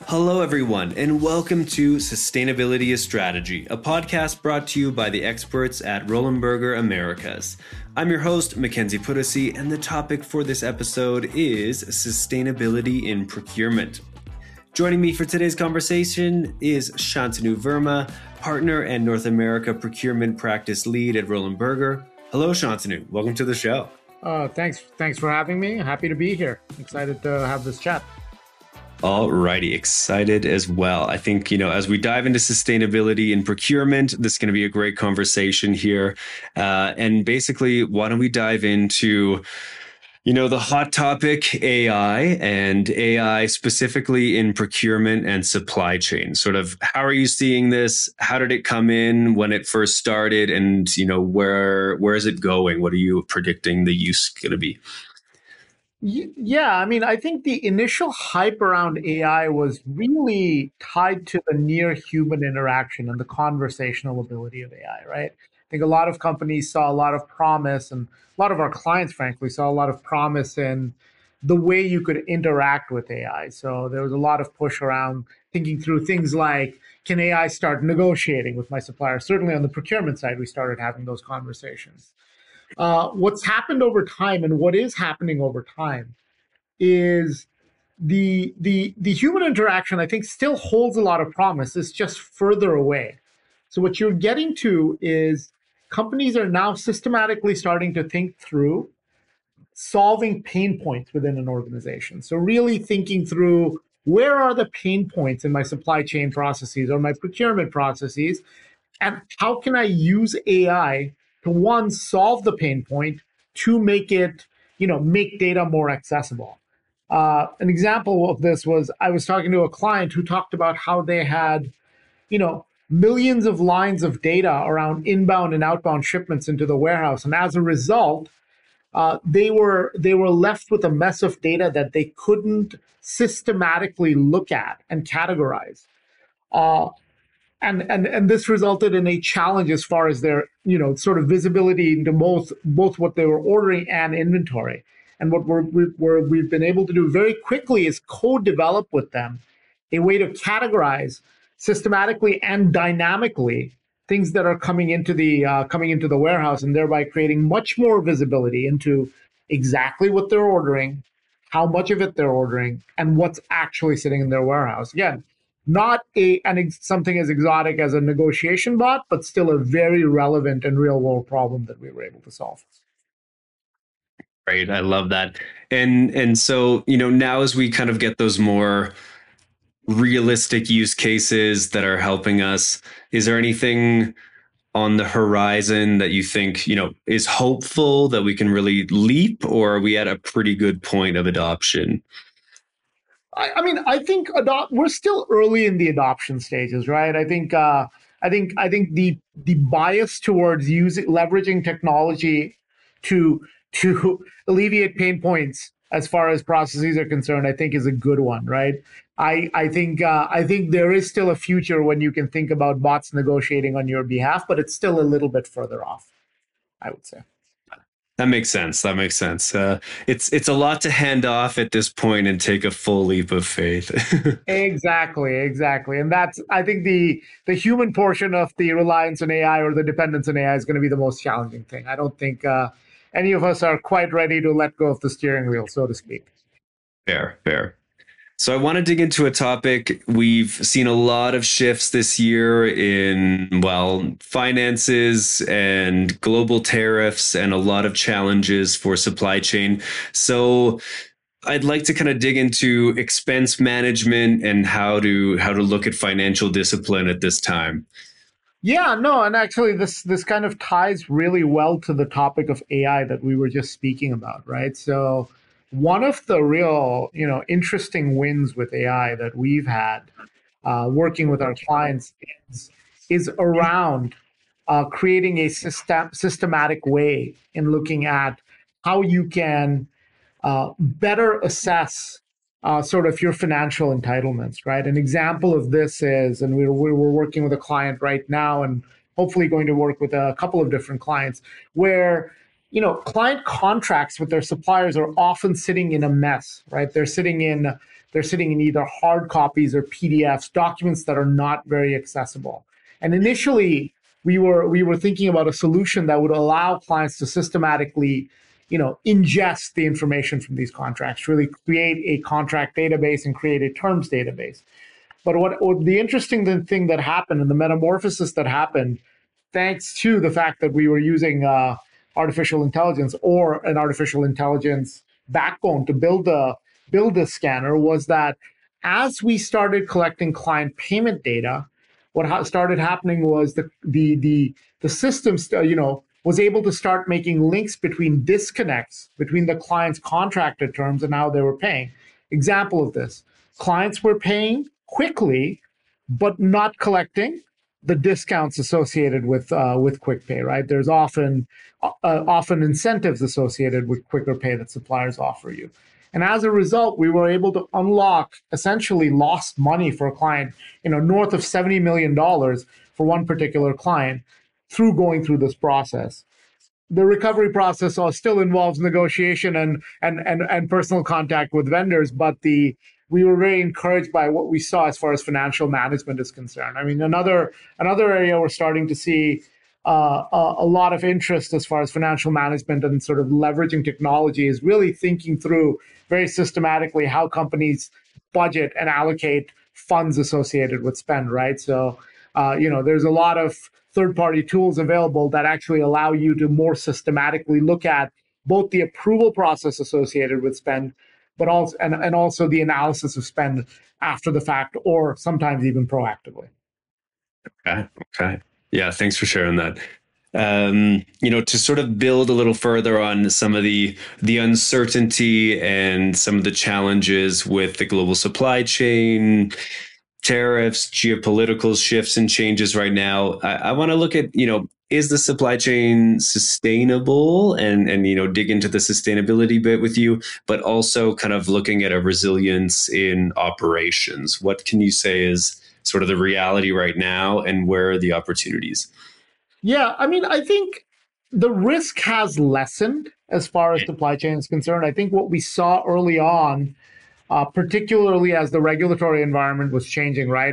Hello, everyone, and welcome to Sustainability is Strategy, a podcast brought to you by the experts at Roland Berger Americas. I'm your host, Mackenzie Puddesy, and the topic for this episode is sustainability in procurement. Joining me for today's conversation is Shantanu Verma, partner and North America procurement practice lead at Roland Berger. Hello, Shantanu. Welcome to the show. Thanks for having me. Happy to be here. Excited to have this chat. Alrighty, excited as well. I think, as we dive into sustainability in procurement, this is going to be a great conversation here. And basically, why don't we dive into, the hot topic, AI, and AI specifically in procurement and supply chain. Sort of, how are you seeing this? How did it come in when it first started? And, where is it going? What are you predicting the use going to be? Yeah, I think the initial hype around AI was really tied to the near human interaction and the conversational ability of AI, right? I think a lot of companies saw a lot of promise, and a lot of our clients, frankly, saw a lot of promise in the way you could interact with AI. So there was a lot of push around thinking through things like, can AI start negotiating with my supplier? Certainly on the procurement side, we started having those conversations. What's happened over time and what is happening over time is the human interaction, I think, still holds a lot of promise. It's just further away. So what you're getting to is companies are now systematically starting to think through solving pain points within an organization. So really thinking through, where are the pain points in my supply chain processes or my procurement processes, and how can I use AI to, one, solve the pain point, to make it, make data more accessible. An example of this was, I was talking to a client who talked about how they had, millions of lines of data around inbound and outbound shipments into the warehouse. And as a result, they were left with a mess of data that they couldn't systematically look at and categorize. And this resulted in a challenge as far as their, sort of visibility into both what they were ordering and inventory. And what we've been able to do very quickly is co-develop with them a way to categorize systematically and dynamically things that are coming into the warehouse, and thereby creating much more visibility into exactly what they're ordering, how much of it they're ordering, and what's actually sitting in their warehouse. Again, not something as exotic as a negotiation bot, but still a very relevant and real world problem that we were able to solve. Right. I love that. And so, now as we kind of get those more realistic use cases that are helping us, is there anything on the horizon that you think, is hopeful that we can really leap, or are we at a pretty good point of adoption? I think we're still early in the adoption stages, right? I think the bias towards leveraging technology to alleviate pain points as far as processes are concerned, I think is a good one, right? I think there is still a future when you can think about bots negotiating on your behalf, but it's still a little bit further off, I would say. That makes sense. It's a lot to hand off at this point and take a full leap of faith. Exactly. And that's, I think, the human portion of the reliance on AI or the dependence on AI is going to be the most challenging thing. I don't think any of us are quite ready to let go of the steering wheel, so to speak. Fair. So I want to dig into a topic. We've seen a lot of shifts this year in, finances and global tariffs and a lot of challenges for supply chain. So I'd like to kind of dig into expense management and how to look at financial discipline at this time. Yeah, no, and actually this kind of ties really well to the topic of AI that we were just speaking about, right? So one of the real, interesting wins with AI that we've had working with our clients is around creating a systematic way in looking at how you can better assess sort of your financial entitlements, right? An example of this is, and we're working with a client right now, and hopefully going to work with a couple of different clients, where client contracts with their suppliers are often sitting in a mess, right? They're sitting in they're sitting in either hard copies or PDFs, documents that are not very accessible. And initially, we were thinking about a solution that would allow clients to systematically, ingest the information from these contracts, really create a contract database and create a terms database. But what the interesting thing that happened and the metamorphosis that happened, thanks to the fact that we were using artificial intelligence or an artificial intelligence backbone to build this scanner, was that as we started collecting client payment data, what started happening was the system, was able to start making links between disconnects between the client's contracted terms and how they were paying. Example of this: clients were paying quickly, but not collecting the discounts associated with quick pay. Right? There's often incentives associated with quicker pay that suppliers offer you. And as a result, we were able to unlock essentially lost money for a client, north of $70 million for one particular client through going through this process. The recovery process still involves negotiation and personal contact with vendors, but we were very encouraged by what we saw as far as financial management is concerned. I mean, another area we're starting to see a lot of interest as far as financial management and sort of leveraging technology is really thinking through very systematically how companies budget and allocate funds associated with spend, right? So, there's a lot of third-party tools available that actually allow you to more systematically look at both the approval process associated with spend, but also the analysis of spend after the fact, or sometimes even proactively. Okay. Yeah, thanks for sharing that. To sort of build a little further on some of the uncertainty and some of the challenges with the global supply chain, tariffs, geopolitical shifts and changes right now. I want to look at, is the supply chain sustainable and dig into the sustainability bit with you, but also kind of looking at a resilience in operations. What can you say is sort of the reality right now and where are the opportunities? Yeah, I mean, I think the risk has lessened as far as supply chain is concerned. I think what we saw early on, particularly as the regulatory environment was changing, right,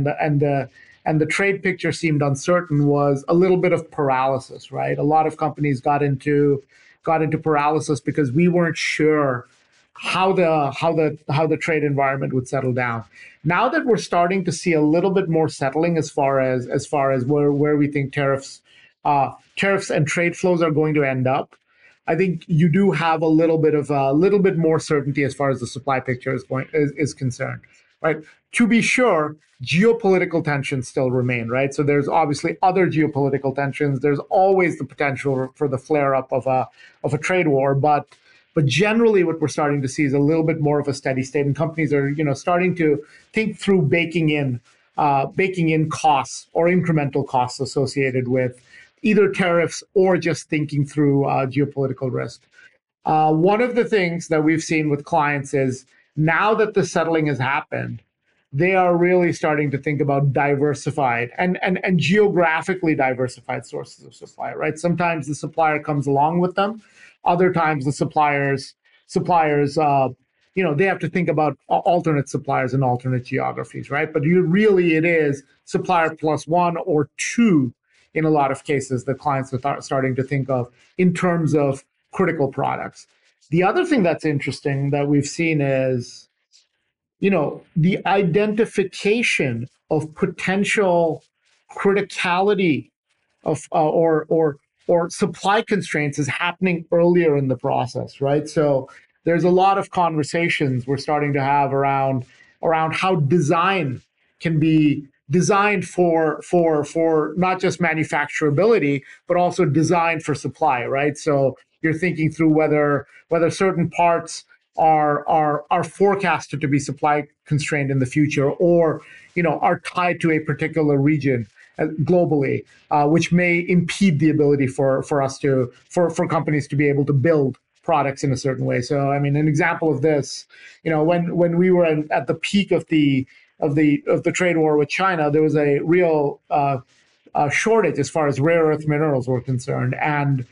and the trade picture seemed uncertain, was a little bit of paralysis, right? A lot of companies got into paralysis because we weren't sure how the trade environment would settle down. Now that we're starting to see a little bit more settling as far as where we think tariffs and trade flows are going to end up, I think you do have a little bit more certainty as far as the supply picture is concerned, right? To be sure, geopolitical tensions still remain, right? So there's obviously other geopolitical tensions. There's always the potential for the flare up of a trade war, but generally what we're starting to see is a little bit more of a steady state, and companies are starting to think through baking in costs or incremental costs associated with either tariffs or just thinking through geopolitical risk. One of the things that we've seen with clients is now that the settling has happened, they are really starting to think about diversified and geographically diversified sources of supply, right? Sometimes the supplier comes along with them. Other times the suppliers, they have to think about alternate suppliers and alternate geographies, right? But it is supplier plus one or two in a lot of cases that clients are starting to think of in terms of critical products. The other thing that's interesting that we've seen is, the identification of potential criticality of or supply constraints is happening earlier in the process, right? So there's a lot of conversations we're starting to have around how design can be designed for not just manufacturability, but also designed for supply, right? So you're thinking through whether certain parts are forecasted to be supply constrained in the future, or are tied to a particular region globally, which may impede the ability for companies to be able to build products in a certain way. So, I mean, an example of this, when we were at the peak of the trade war with China, there was a real shortage as far as rare earth minerals were concerned. And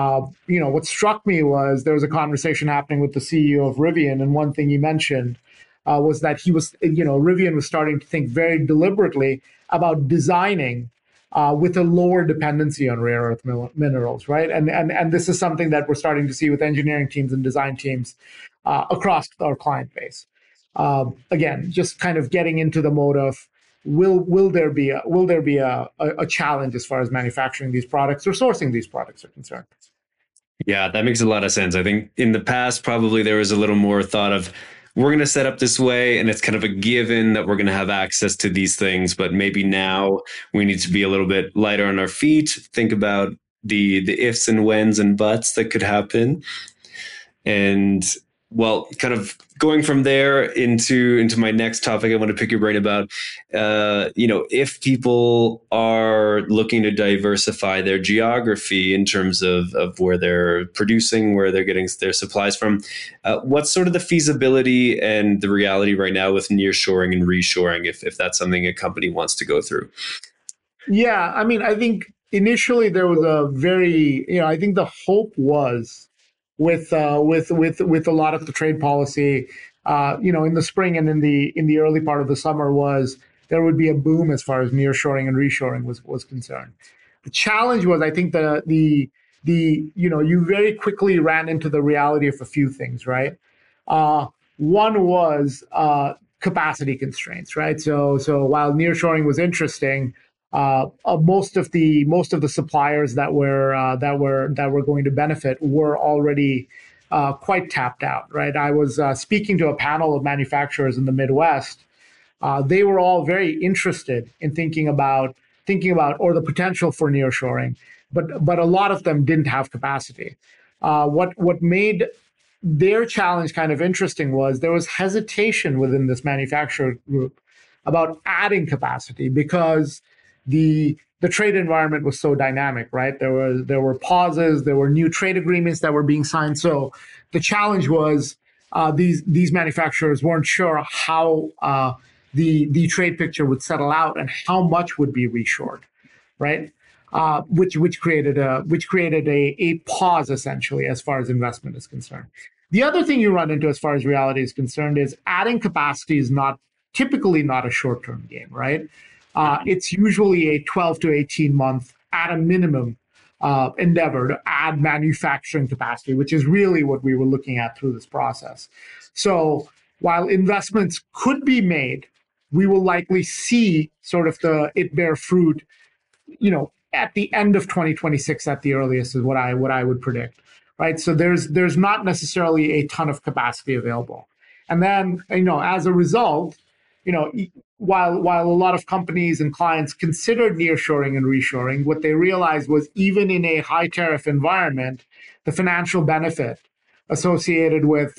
what struck me was there was a conversation happening with the CEO of Rivian, and one thing he mentioned was that Rivian was starting to think very deliberately about designing with a lower dependency on rare earth minerals, right? And this is something that we're starting to see with engineering teams and design teams across our client base. Again, just kind of getting into the mode of will there be a challenge as far as manufacturing these products or sourcing these products are concerned? Yeah, that makes a lot of sense. I think in the past, probably there was a little more thought of we're going to set up this way, and it's kind of a given that we're going to have access to these things. But maybe now we need to be a little bit lighter on our feet, think about the ifs and whens and buts that could happen, and well, kind of going from there into my next topic, I want to pick your brain about, if people are looking to diversify their geography in terms of where they're producing, where they're getting their supplies from, what's sort of the feasibility and the reality right now with nearshoring and reshoring, if that's something a company wants to go through? Yeah, I mean, I think initially there was a very, I think the hope was with a lot of the trade policy, in the spring and in the early part of the summer was there would be a boom as far as nearshoring and reshoring was concerned. The challenge was, I think you very quickly ran into the reality of a few things, right? One was capacity constraints, right? So while nearshoring was interesting, most of the suppliers that were going to benefit were already quite tapped out, right? I was speaking to a panel of manufacturers in the Midwest. They were all very interested in thinking about or the potential for nearshoring, but a lot of them didn't have capacity. What made their challenge kind of interesting was there was hesitation within this manufacturer group about adding capacity because the trade environment was so dynamic, right? There were pauses, there were new trade agreements that were being signed. So the challenge was these manufacturers weren't sure how the trade picture would settle out and how much would be reshored, right? Which created a pause essentially as far as investment is concerned. The other thing you run into as far as reality is concerned is adding capacity is typically not a short term game, right? It's usually a 12 to 18 month at a minimum endeavor to add manufacturing capacity, which is really what we were looking at through this process. So while investments could be made, we will likely see sort of it bear fruit, at the end of 2026 at the earliest is what I would predict, right? So there's not necessarily a ton of capacity available, and then as a result, while a lot of companies and clients considered nearshoring and reshoring, what they realized was even in a high tariff environment, the financial benefit associated with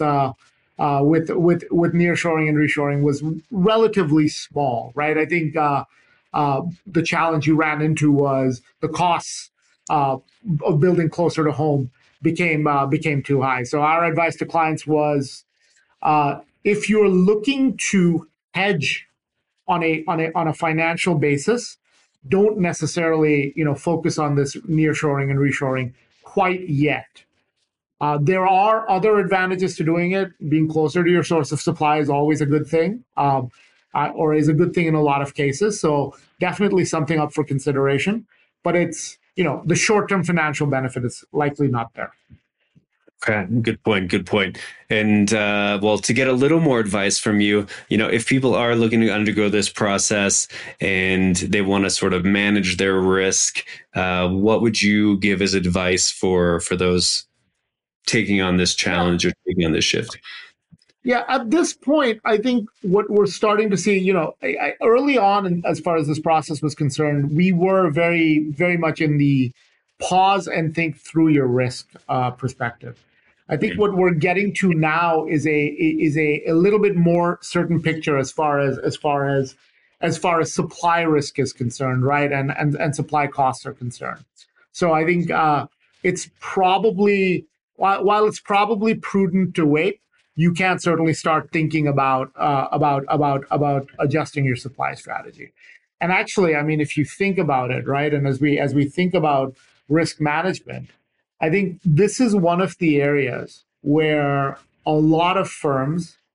nearshoring and reshoring was relatively small, right? I think the challenge you ran into was the costs of building closer to home became too high. So our advice to clients was, if you're looking to hedge on a financial basis, don't necessarily focus on this nearshoring and reshoring quite yet. There are other advantages to doing it. Being closer to your source of supply is always a good thing, or is a good thing in a lot of cases. So definitely something up for consideration. But it's the short-term financial benefit is likely not there. Okay, good point. Good point. And well, to get a little more advice from you, if people are looking to undergo this process and they want to sort of manage their risk, what would you give as advice for those taking on this challenge or taking on this shift? Yeah, at this point, I think what we're starting to see, early on, as far as this process was concerned, we were very, very much in the pause and think through your risk perspective. I think what we're getting to now is a little bit more certain picture as far as supply risk is concerned, right? And supply costs are concerned. So I think it's probably while it's probably prudent to wait, you can certainly start thinking about adjusting your supply strategy. And actually, I mean, if you think about it, right, and as we think about risk management, I think this is one of the areas where a lot of firms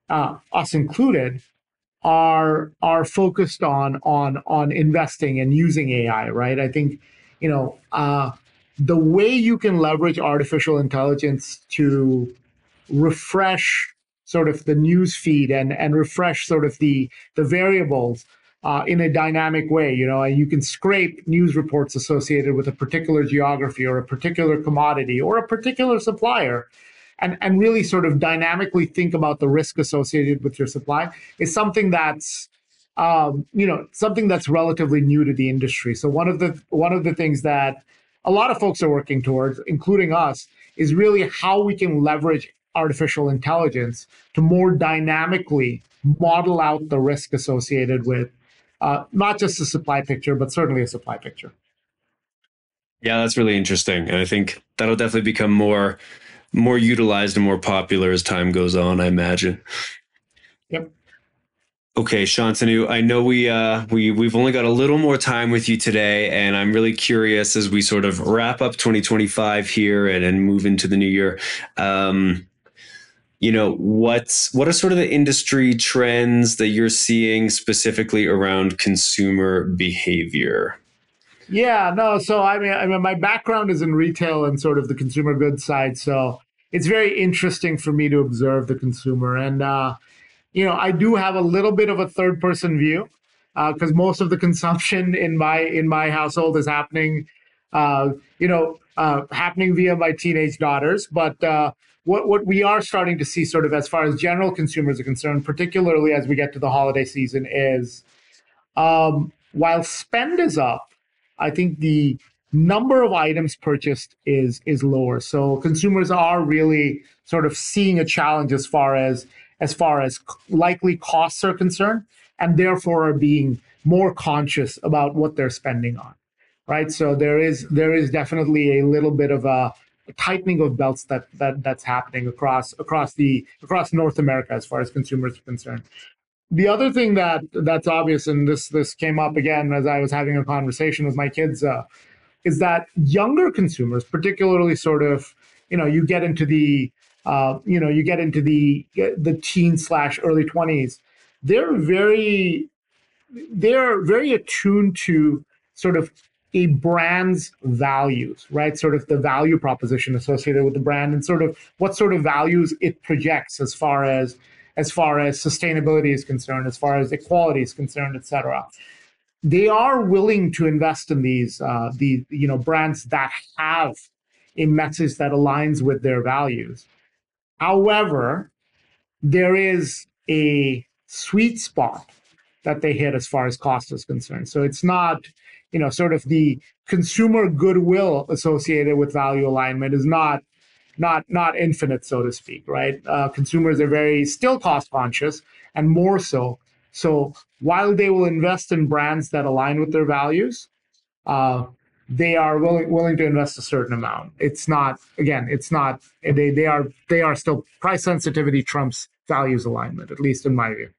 us included, are focused on investing and using AI, right? I think you know the way you can leverage artificial intelligence to refresh sort of the news feed and refresh sort of the variables in a dynamic way. And you can scrape news reports associated with a particular geography or a particular commodity or a particular supplier, and really sort of dynamically think about the risk associated with your supply is something that's something that's relatively new to the industry. So one of the things that a lot of folks are working towards, including us, is really how we can leverage artificial intelligence to more dynamically model out the risk associated with not just the supply picture, but certainly a supply picture. Yeah, that's really interesting. And I think that'll definitely become more utilized and more popular as time goes on, I imagine. Yep. Okay, Shantanu, I know we've only got a little more time with you today, and I'm really curious as we sort of wrap up 2025 here and move into the new year. What are sort of the industry trends that you're seeing specifically around consumer behavior? Yeah, no. So I mean, my background is in retail and sort of the consumer goods side. So it's very interesting for me to observe the consumer, and I do have a little bit of a third person view because most of the consumption in my household is happening via my teenage daughters. But what we are starting to see, sort of as far as general consumers are concerned, particularly as we get to the holiday season, is while spend is up, I think the number of items purchased is lower. So consumers are really sort of seeing a challenge as far as likely costs are concerned, and therefore are being more conscious about what they're spending on. Right. So there is definitely a little bit of a tightening of belts that's happening across North America as far as consumers are concerned. The other thing that's obvious, and this came up again as I was having a conversation with my kids, is that younger consumers, particularly sort of, you get into the teen slash early 20s, they're very they're very attuned to sort of a brand's values, right? Sort of the value proposition associated with the brand and sort of what sort of values it projects as far as sustainability is concerned, as far as equality is concerned, et cetera. They are willing to invest in the brands that have a message that aligns with their values. However, there is a sweet spot that they hit as far as cost is concerned. So it's not, sort of the consumer goodwill associated with value alignment is not infinite, so to speak, right? Consumers are very still cost conscious and more so. So while they will invest in brands that align with their values, uh, they are willing to invest a certain amount. It's not, again, it's not, they are still price sensitivity trumps values alignment, at least in my view.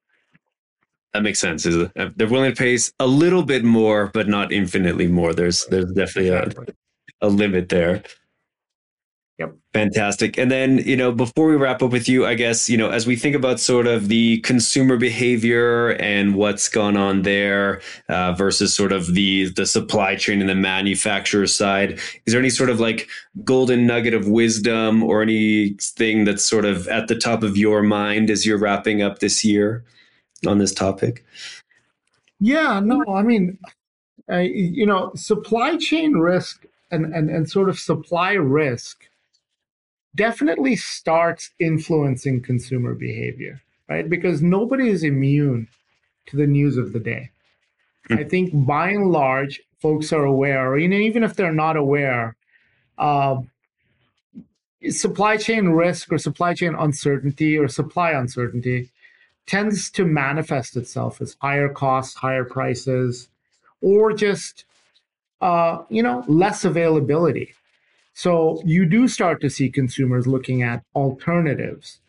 That makes sense. They're willing to pay a little bit more, but not infinitely more. There's definitely Exactly. a limit there. Yep. Fantastic. And then, before we wrap up with you, I guess, as we think about sort of the consumer behavior and what's gone on there versus sort of the supply chain and the manufacturer side, is there any sort of like golden nugget of wisdom or anything that's sort of at the top of your mind as you're wrapping up this year on this topic? Yeah, no, I mean, supply chain risk and sort of supply risk definitely starts influencing consumer behavior, right? Because nobody is immune to the news of the day. I think by and large, folks are aware, or even if they're not aware, uh, supply chain risk or supply chain uncertainty or supply uncertainty tends to manifest itself as higher costs, higher prices, or just less availability. So you do start to see consumers looking at alternatives,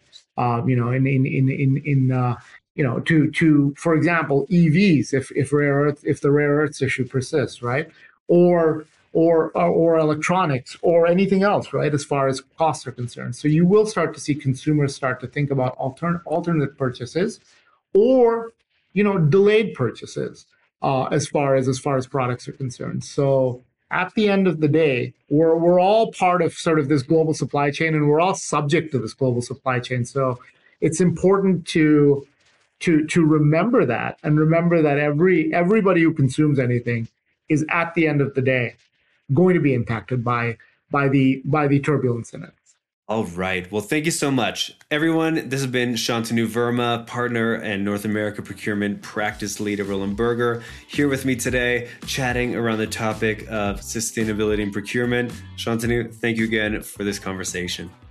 to for example EVs if the rare earths issue persists, right? Or or electronics or anything else, right? As far as costs are concerned, so you will start to see consumers start to think about alternate purchases, or delayed purchases, as far as products are concerned. So at the end of the day, we're all part of sort of this global supply chain, and we're all subject to this global supply chain. So it's important to remember that, and remember that everybody who consumes anything is, at the end of the day, going to be impacted by the turbulence in it. All right. Well, thank you so much. Everyone, this has been Shantanu Verma, partner and North America procurement practice lead at Roland Berger, here with me today, chatting around the topic of sustainability and procurement. Shantanu, thank you again for this conversation.